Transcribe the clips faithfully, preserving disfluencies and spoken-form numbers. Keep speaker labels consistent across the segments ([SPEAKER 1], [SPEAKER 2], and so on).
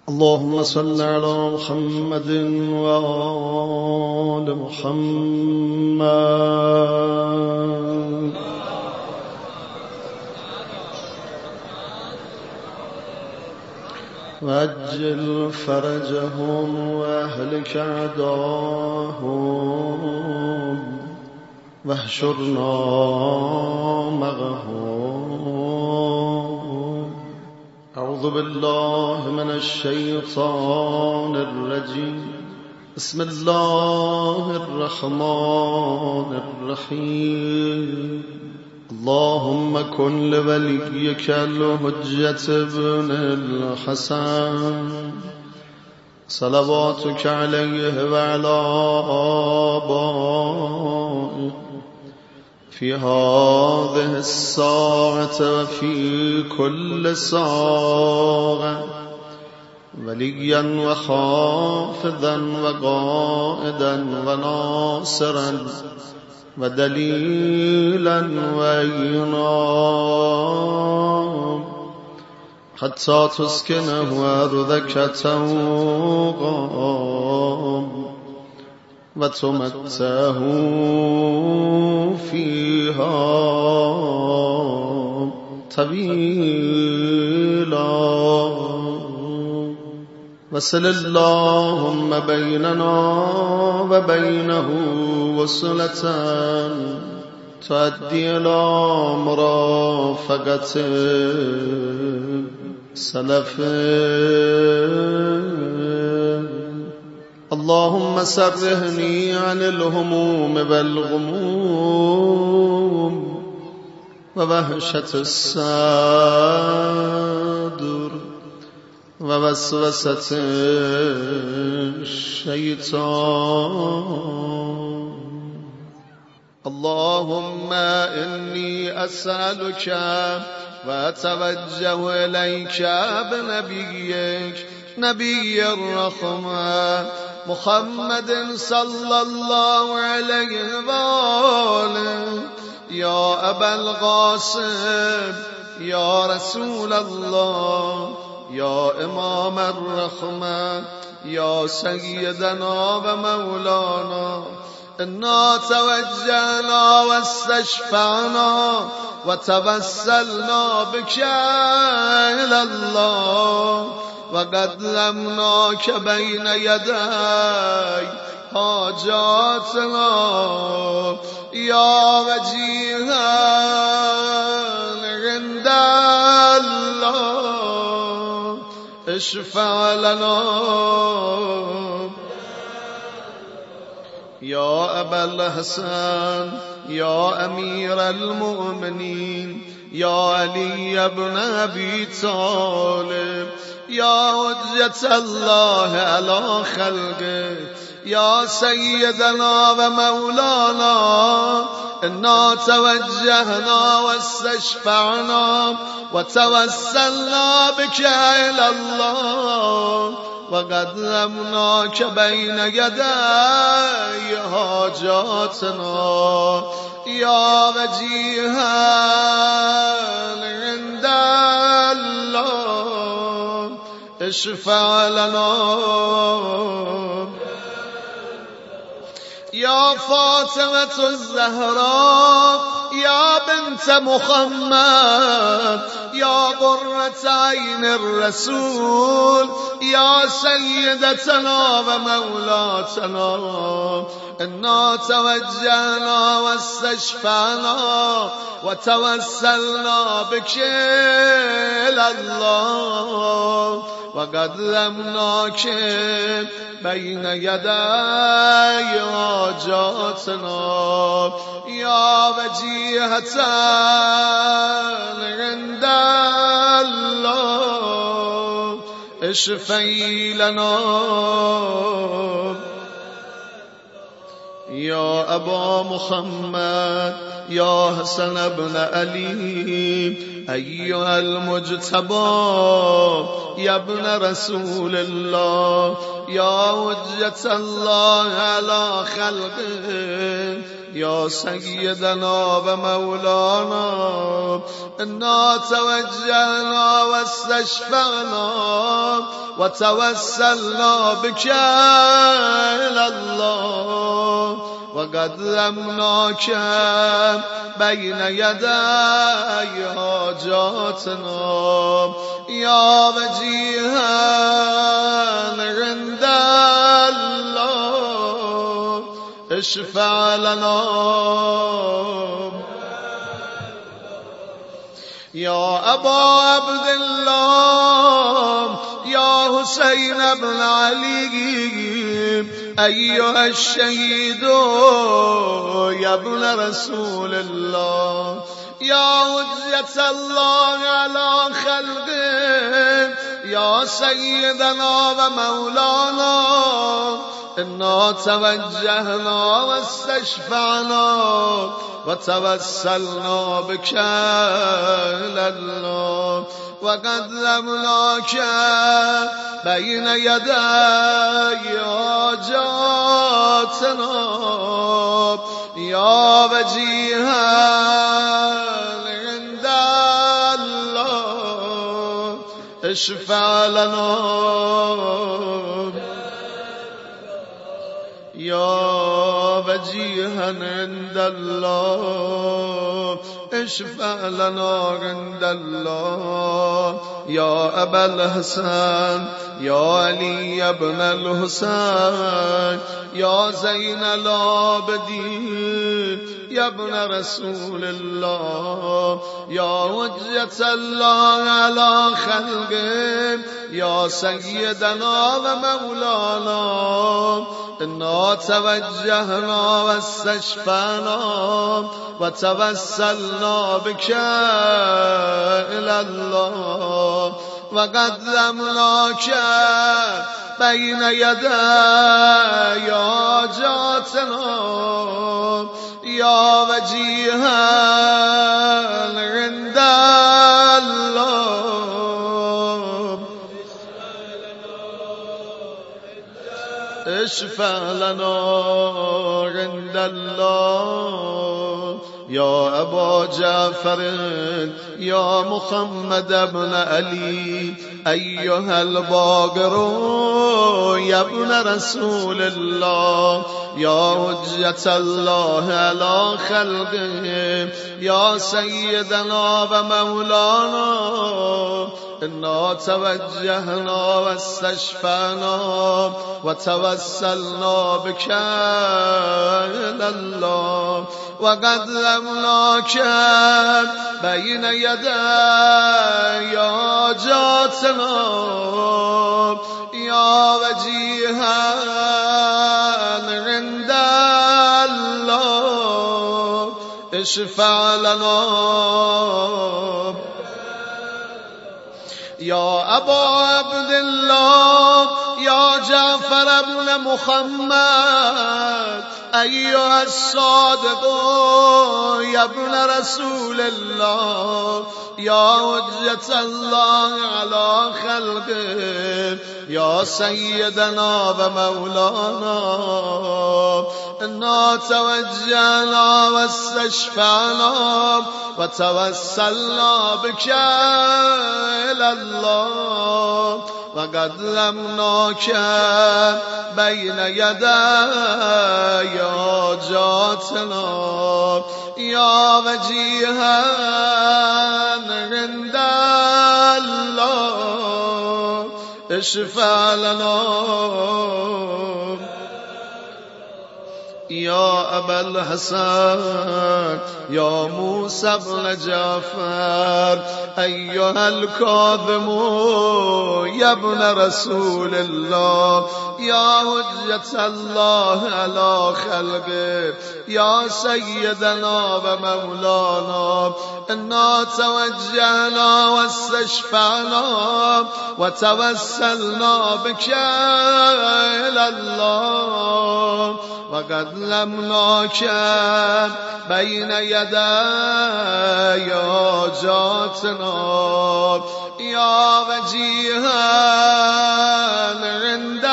[SPEAKER 1] اللهم صل على محمد وآل محمد وعجل فرجهم واهلك أعداءهم واحشرنا معهم. أعوذ بالله من الشيطان الرجيم. بسم الله الرحمن الرحيم. اللهم كن لوليك الحجة ابن الحسن صلواتك عليه وعلى آبائه في هذه الساعة وفي كل ساعة وليا وخافضا وقائدا وناصرا ودليلا وعينا حتى تسكنه أرضك توقا وتمتعه فيها طويلا وصل اللهم بيننا وبينه وصلة تؤدي إلى مرافقة سلف. اللهم سرهني عن الهموم والغموم ووهشة الصدر ووسوسة الشيطان. اللهم إني أسألك وأتوجه إليك بنبيك نبي الرحمة محمد صلى الله عليه وآله يا أبا القاسم يا رسول الله يا إمام الرحمة يا سيدنا ومولانا إنا توجهنا واستشفعنا وتوسلنا بك إلى الله وقدمناك بين يدي حاجاتنا يا وجيها عند الله اشفع لنا يا أبا الحسن يا أمير المؤمنين يا علي بن أبي طالب يا حجة الله على خلقه يا سيدنا ومولانا إنا توجهنا واستشفعنا وتوسلنا بك إلى الله وقدمناك بين يدي حاجاتنا يا وجيها عند الله اشفع لنا يا فاطمة الزهراء يا بنت محمد يا قرة عين الرسول يا سيدتنا ومولاتنا إنا توجهنا واستشفعنا وتوسلنا بك إلى الله وقدمناك بين يدي حاجاتنا يا وجيهة عند الله اشفعي لنا يا أبا محمد يا حسن بن علي أيها المجتبى يا ابن رسول الله يا حجة الله على خلقه يا سيدنا ومولانا إنا توجهنا واستشفعنا وتوسلنا بك إلى الله وقدمناك بين يدي حاجاتنا يا وجيها عند الله اشفع لنا يا أبا عبد الله يا حسين بن علي أيها الشهيد يا ابن رسول الله يا حجة الله على خلقه يا سيدنا ومولانا إنا توجهنا واستشفعنا وتوسلنا بك إلى الله وقدمناك بين يدي حاجاتنا يا وجيها عند الله اشفع لنا يا وجيها عند الله اشفع لنا عند الله يا أبا الحسن يا علي بن الحسين يا زين العابدين يا ابن رسول الله يا حجة الله على خلقه يا سيدنا ومولانا إنا توجهنا واستشفعنا وتوسلنا بك إلى الله وقدمناك بين يدي حاجاتنا يا وجيها عند الله اشفع لنا عند الله يا أبا جعفر يا محمد بن علي أيها الباقر يا ابن رسول الله يا حجة الله على خلقه يا سيدنا ومولانا إنا توجهنا واستشفعنا وتوسلنا بك إلى الله وقدمناك بين يدي حاجاتنا يا وجيها عند الله اشفع لنا يا أبا عبد الله يا جعفر بن محمد أيها الصادق يا ابن رسول الله يا حجة الله على خلقه يا سيدنا ومولانا إنا توجهنا واستشفعنا وتوسلنا بك إلى الله وقدمناك بين يدي حاجاتنا يا وجيها عند الله اشفع لنا يا أبا الحسن يا موسى بن جعفر أيها الكاظم يا ابن رسول الله يا حجة الله على خلقه يا سيدنا ومولانا إنا توجهنا واستشفعنا وتوسلنا بك إلى الله وقدمناك بين يدي حاجاتنا يا وجيها عند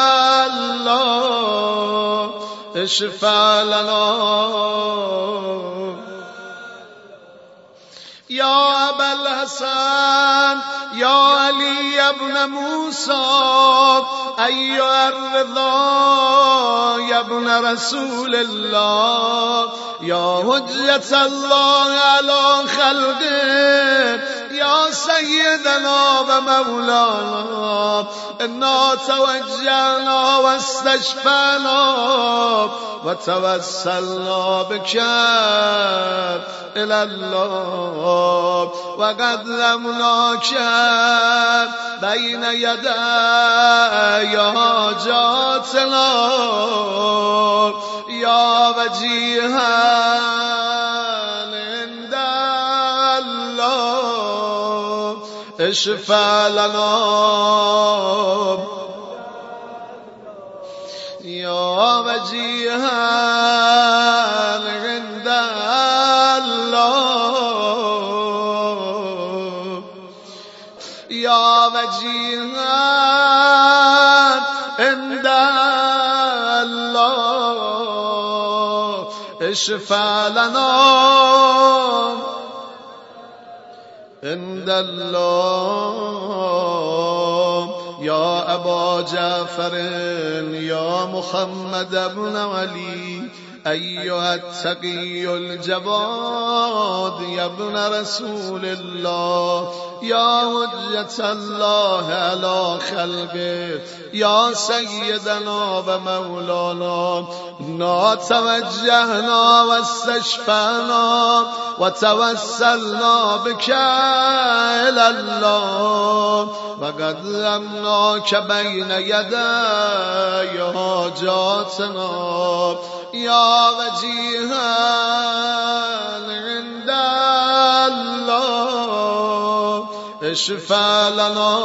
[SPEAKER 1] الله اشفع لنا يا أبا الحسن يا علي بن موسى أيها الرضا يا ابن رسول الله يا حجة الله على خلقه يا سيدنا ومولانا إنا توجهنا واستشفعنا وتوسلنا بك إلى الله وقدمناك بين يدي حاجاتنا يا وجيها عند الله اشفع لنا يا وجيها عند الله يا وجيها عند الله اشفع لنا عند الله يا أبا جعفر يا محمد بن علي أيها التقي الجواد يا ابن رسول الله يا حجة الله على خلقه يا سيدنا ومولانا إنا توجهنا واستشفعنا وتوسلنا بك إلى الله وقدمناك بين يدي حاجاتنا يا وجيها عند الله اشفع لنا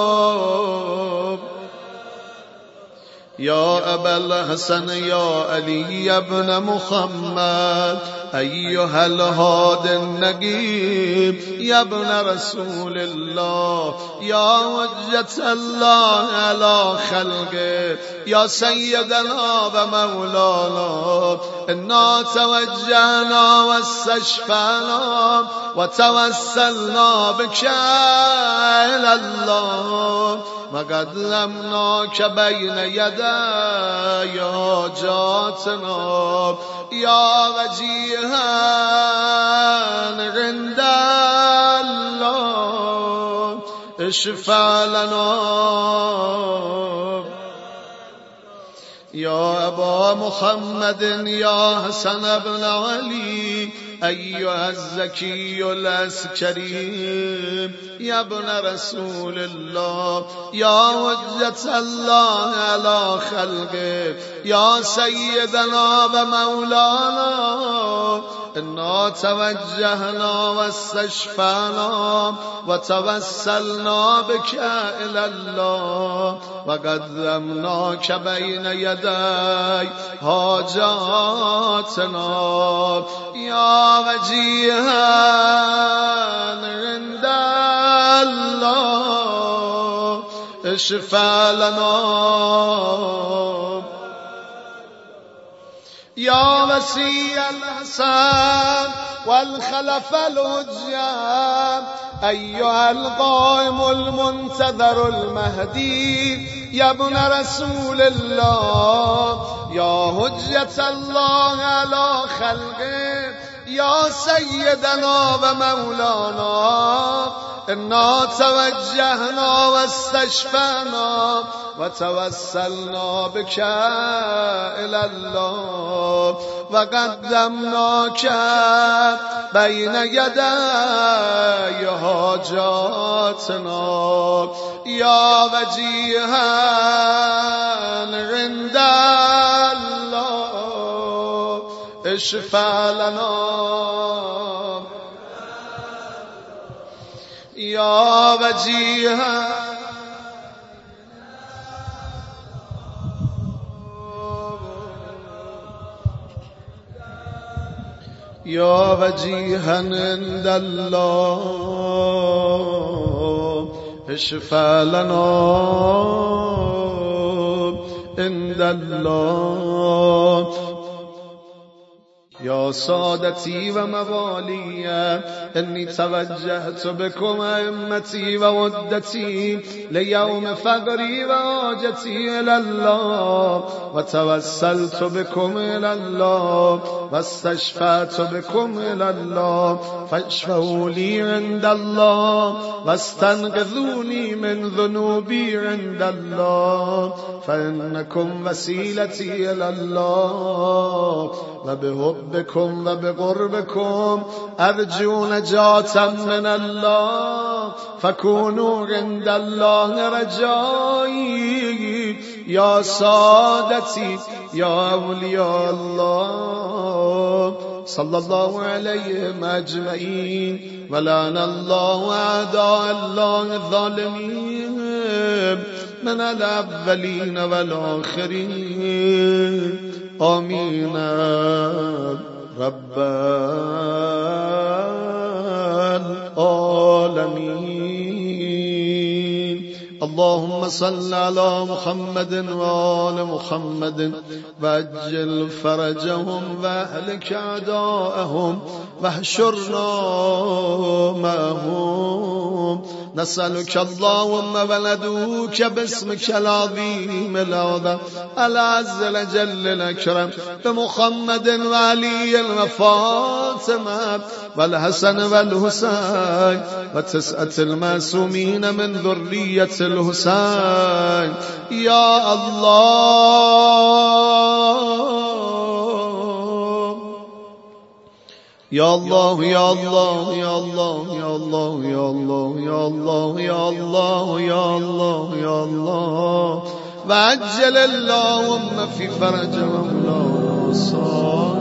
[SPEAKER 1] يا أبا الحسن يا علي بن محمد أيها الهادي النجيب يا ابن رسول الله يا حجة الله على خلقه يا سيدنا ومولانا إنا توجهنا واستشفعنا وتوسلنا بك إلى الله وقدمناك بين يدي حاجاتنا يا وجيها عند الله اشفع لنا يا أبا محمد يا حسن بن علي أيها الزكي العسكري يا ابن رسول الله يا حجة الله على خلقه يا سيدنا ومولانا إنا توجهنا واستشفعنا وتوسلنا بك إلى الله وقدمناك بين يدي حاجاتنا يا وجيها عند الله اشفع لنا يا وسيع الحسن والخلف الهجام أيها القائم المنتظر المهدي يا ابن رسول الله يا حجة الله على خلقه يا سيدنا ومولانا إنا توجهنا واستشفعنا وتوسلنا بك إلى الله وقدمناك بين يدي حاجاتنا يا وجيها عند الله اشفع لنا يا وجيها يا وجيها عند الله اشفع لنا عند الله. یا سادتی و موالی انی توجهت بکم ائمتی و عدتی لیوم فقری و حاجتی الالله و توسلت بکم الالله و استشفعت بکم الالله فاشفعوا لی عند الله و استنقذونی من ذنوبی عند الله فانکم وسیلتی الالله و بحبكم وبقربكم أرجو نجاة من الله فكونوا عند الله رجائي يا سادتي يا أولياء الله صلى الله عليهم أجمعين ولعن الله أعداء الله الظالمين من الأولين والآخرين آمين رب العالمين. اللهم صل على محمد وآل محمد وعجل فرجهم واهلك أعداءهم واحشرنا معهم. نسألك اللهم وندعوك باسمك العظيم الأعظم العز الجل الأكرم بمحمد وعلي وفاطمة والحسن والحسين وتسعة المعصومين من ذرية الحسين يا الله يا الله يا الله يا الله يا الله يا الله يا الله يا الله يا الله يا الله وعجل اللهم في فرجهم لا